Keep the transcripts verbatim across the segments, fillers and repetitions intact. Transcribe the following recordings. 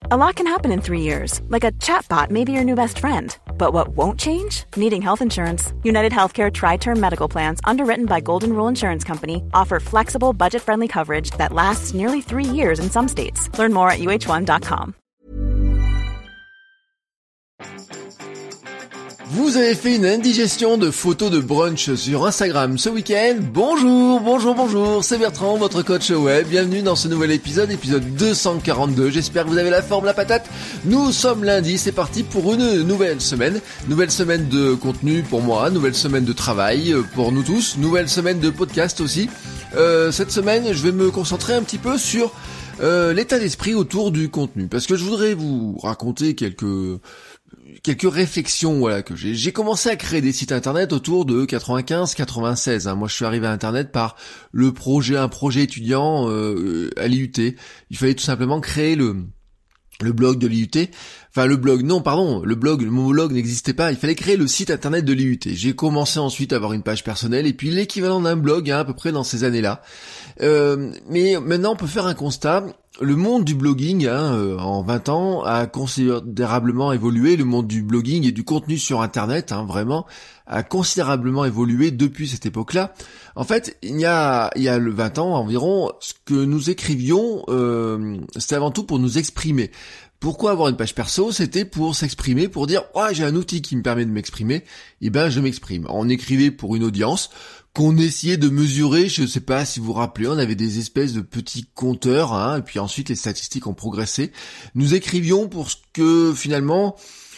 A lot can happen in three years, like a chatbot may be your new best friend. But what won't change? Needing health insurance. United Healthcare Tri-Term Medical Plans, underwritten by Golden Rule Insurance Company, offer flexible, budget-friendly coverage that lasts nearly three years in some states. Learn more at U H one dot com. Vous avez fait une indigestion de photos de brunch sur Instagram ce week-end. Bonjour, bonjour, bonjour, c'est Bertrand, votre coach web. Bienvenue dans ce nouvel épisode, épisode deux cent quarante-deux. J'espère que vous avez la forme, la patate. Nous sommes lundi, c'est parti pour une nouvelle semaine. Nouvelle semaine de contenu pour moi, nouvelle semaine de travail pour nous tous, nouvelle semaine de podcast aussi. Euh, cette semaine, je vais me concentrer un petit peu sur euh, l'état d'esprit autour du contenu. Parce que je voudrais vous raconter quelques... quelques réflexions voilà que j'ai. J'ai commencé à créer des sites internet autour de quatre-vingt-quinze quatre-vingt-seize. Hein. Moi, je suis arrivé à internet par le projet, un projet étudiant euh, à l'I U T. Il fallait tout simplement créer le le blog de l'I U T. Enfin, le blog, non, pardon, le blog, le mot blog n'existait pas. Il fallait créer le site internet de l'I U T. J'ai commencé ensuite à avoir une page personnelle et puis l'équivalent d'un blog, hein, à peu près dans ces années-là. Euh, mais maintenant, on peut faire un constat. Le monde du blogging, hein, euh, en vingt ans, a considérablement évolué. Le monde du blogging et du contenu sur Internet, hein, vraiment, a considérablement évolué depuis cette époque-là. En fait, il y a, il y a le vingt ans environ, ce que nous écrivions, euh, c'était avant tout pour nous exprimer. Pourquoi avoir une page perso? C'était pour s'exprimer, pour dire « Ouais, j'ai un outil qui me permet de m'exprimer. » Et ben, je m'exprime. On écrivait pour une audience qu'on essayait de mesurer. Je ne sais pas si vous vous rappelez, on avait des espèces de petits compteurs, hein, et puis ensuite les statistiques ont progressé. Nous écrivions pour que finalement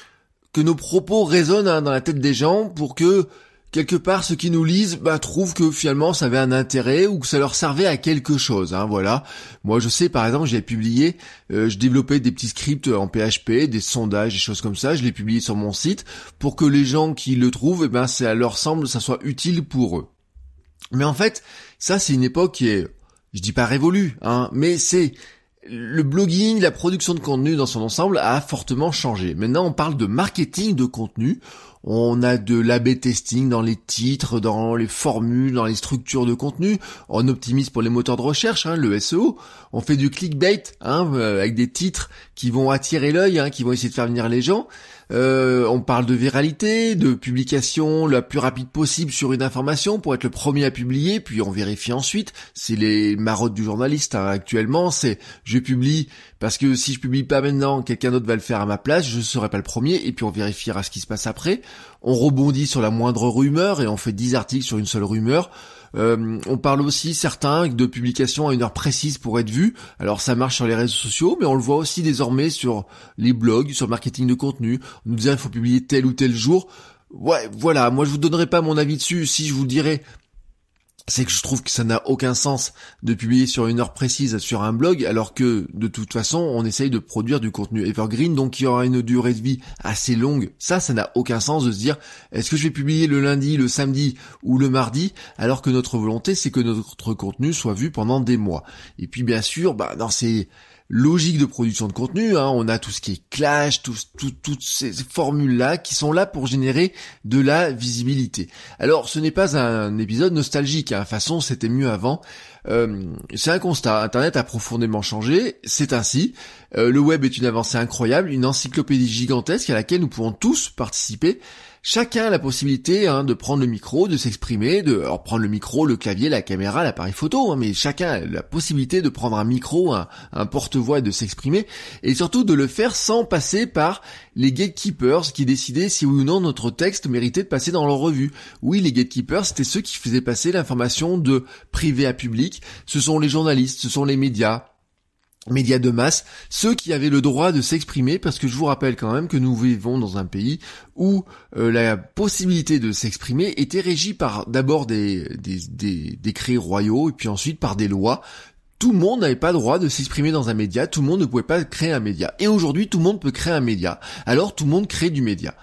que nos propos résonnent, hein, dans la tête des gens, pour que quelque part ceux qui nous lisent bah, trouvent que finalement ça avait un intérêt ou que ça leur servait à quelque chose. Hein, voilà. Moi je sais par exemple, j'ai publié, euh, je développais des petits scripts en P H P, des sondages, des choses comme ça. Je l'ai publié sur mon site pour que les gens qui le trouvent, eh ben ça leur semble, ça soit utile pour eux. Mais en fait, ça c'est une époque qui est, je dis pas révolue, hein, mais c'est le blogging, la production de contenu dans son ensemble a fortement changé. Maintenant, on parle de marketing de contenu. On a de l'A B testing dans les titres, dans les formules, dans les structures de contenu. On optimise pour les moteurs de recherche, hein, le S E O. On fait du clickbait, hein, avec des titres qui vont attirer l'œil, hein, qui vont essayer de faire venir les gens. Euh, on parle de viralité, de publication la plus rapide possible sur une information pour être le premier à publier, puis on vérifie ensuite. C'est les marottes du journaliste, hein, actuellement, c'est je publie parce que si je publie pas maintenant, quelqu'un d'autre va le faire à ma place, je serai pas le premier, et puis on vérifiera ce qui se passe après. On rebondit sur la moindre rumeur et on fait dix articles sur une seule rumeur. Euh, on parle aussi certains de publications à une heure précise pour être vu. Alors ça marche sur les réseaux sociaux, mais on le voit aussi désormais sur les blogs, sur le marketing de contenu. On nous dit il faut publier tel ou tel jour. Ouais, voilà, moi je vous donnerai pas mon avis dessus. Si je vous dirais, c'est que je trouve que ça n'a aucun sens de publier sur une heure précise sur un blog, alors que de toute façon on essaye de produire du contenu evergreen, donc il y aura une durée de vie assez longue. Ça, ça n'a aucun sens de se dire est-ce que je vais publier le lundi, le samedi ou le mardi, alors que notre volonté c'est que notre contenu soit vu pendant des mois. Et puis bien sûr, bah dans ces logique de production de contenu, hein, on a tout ce qui est clash, tout, tout, toutes ces formules-là qui sont là pour générer de la visibilité. Alors, ce n'est pas un épisode nostalgique, hein, de toute façon, c'était mieux avant. Euh, c'est un constat, Internet a profondément changé, c'est ainsi. Euh, le web est une avancée incroyable, une encyclopédie gigantesque à laquelle nous pouvons tous participer. Chacun a la possibilité, hein, de prendre le micro, de s'exprimer, de alors prendre le micro, le clavier, la caméra, l'appareil photo, hein, mais chacun a la possibilité de prendre un micro, un, un porte-voix et de s'exprimer, et surtout de le faire sans passer par les gatekeepers qui décidaient si oui ou non notre texte méritait de passer dans leur revue. Oui, les gatekeepers, c'était ceux qui faisaient passer l'information de privé à public, ce sont les journalistes, ce sont les médias, médias de masse, ceux qui avaient le droit de s'exprimer, parce que je vous rappelle quand même que nous vivons dans un pays où euh, la possibilité de s'exprimer était régie par d'abord des, des, des décrets royaux et puis ensuite par des lois. Tout le monde n'avait pas le droit de s'exprimer dans un média, tout le monde ne pouvait pas créer un média. Et aujourd'hui, tout le monde peut créer un média. Alors tout le monde crée du média.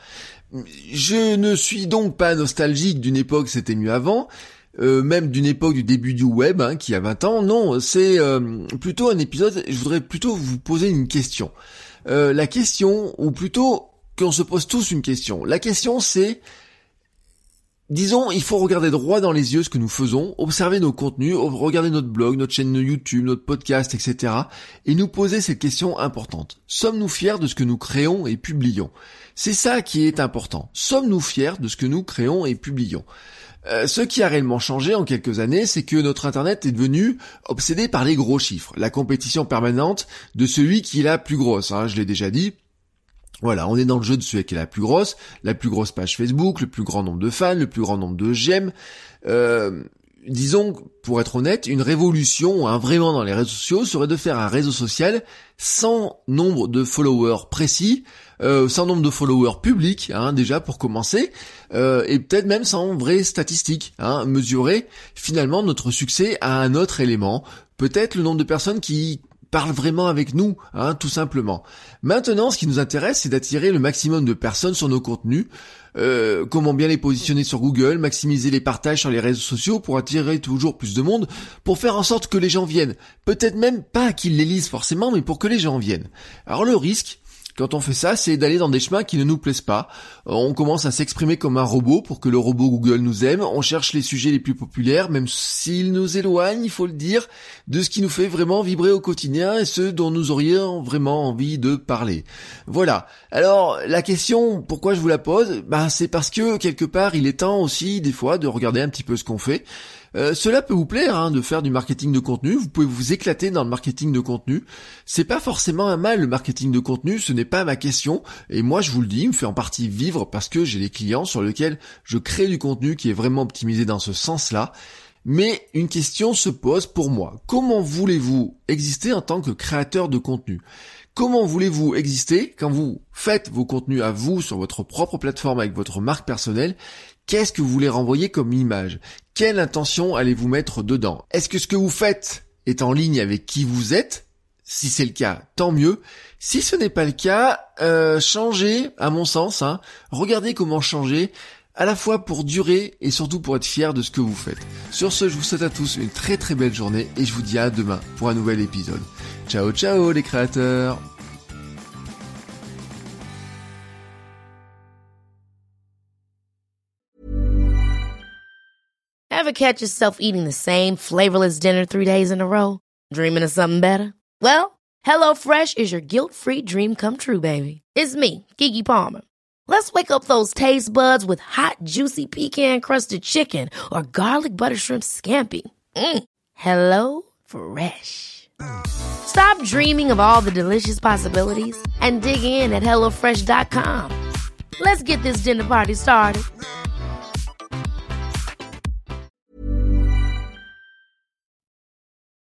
Je ne suis donc pas nostalgique d'une époque, c'était mieux avant. Euh, même d'une époque du début du web, hein, qui a vingt ans, non, c'est euh, plutôt un épisode, je voudrais plutôt vous poser une question. Euh, la question, ou plutôt qu'on se pose tous une question, la question c'est, Disons, il faut regarder droit dans les yeux ce que nous faisons, observer nos contenus, regarder notre blog, notre chaîne YouTube, notre podcast, et cetera. et nous poser cette question importante. Sommes-nous fiers de ce que nous créons et publions ? C'est ça qui est important. Sommes-nous fiers de ce que nous créons et publions ? Euh, ce qui a réellement changé en quelques années, c'est que notre Internet est devenu obsédé par les gros chiffres, la compétition permanente de celui qui est la plus grosse, hein, je l'ai déjà dit. Voilà, on est dans le jeu de celui qui est la plus grosse, la plus grosse page Facebook, le plus grand nombre de fans, le plus grand nombre de j'aime. Euh, disons, pour être honnête, une révolution, hein, vraiment dans les réseaux sociaux, serait de faire un réseau social sans nombre de followers précis, euh, sans nombre de followers publics, hein, déjà pour commencer, euh, et peut-être même sans vraies statistiques, hein, mesurer finalement notre succès à un autre élément, peut-être le nombre de personnes qui parle vraiment avec nous, hein, tout simplement. Maintenant, ce qui nous intéresse, c'est d'attirer le maximum de personnes sur nos contenus, euh, comment bien les positionner sur Google, maximiser les partages sur les réseaux sociaux pour attirer toujours plus de monde, pour faire en sorte que les gens viennent. Peut-être même pas qu'ils les lisent forcément, mais pour que les gens viennent. Alors le risque, quand on fait ça, c'est d'aller dans des chemins qui ne nous plaisent pas. On commence à s'exprimer comme un robot pour que le robot Google nous aime. On cherche les sujets les plus populaires, même s'ils nous éloignent, il faut le dire, de ce qui nous fait vraiment vibrer au quotidien et ce dont nous aurions vraiment envie de parler. Voilà. Alors, la question, pourquoi je vous la pose ? Bah, c'est parce que, quelque part, il est temps aussi, des fois, de regarder un petit peu ce qu'on fait. Euh, cela peut vous plaire, hein, de faire du marketing de contenu. Vous pouvez vous éclater dans le marketing de contenu. C'est pas forcément un mal, le marketing de contenu. Ce n'est pas ma question. Et moi, je vous le dis, il me fait en partie vivre parce que j'ai des clients sur lesquels je crée du contenu qui est vraiment optimisé dans ce sens-là. Mais une question se pose pour moi. Comment voulez-vous exister en tant que créateur de contenu ? Comment voulez-vous exister quand vous faites vos contenus à vous sur votre propre plateforme avec votre marque personnelle ? Qu'est-ce que vous voulez renvoyer comme image ? Quelle intention allez-vous mettre dedans ? Est-ce que ce que vous faites est en ligne avec qui vous êtes ? Si c'est le cas, tant mieux. Si ce n'est pas le cas, euh, changez, à mon sens. Hein. Regardez comment changer, à la fois pour durer et surtout pour être fier de ce que vous faites. Sur ce, je vous souhaite à tous une très très belle journée et je vous dis à demain pour un nouvel épisode. Ciao ciao les créateurs! Ever catch yourself eating the same flavorless dinner three days in a row? Dreaming of something better? Well, HelloFresh is your guilt-free dream come true, baby. It's me, Keke Palmer. Let's wake up those taste buds with hot, juicy pecan-crusted chicken or garlic butter shrimp scampi. Mm. Hello Fresh. Stop dreaming of all the delicious possibilities and dig in at hello fresh dot com. Let's get this dinner party started.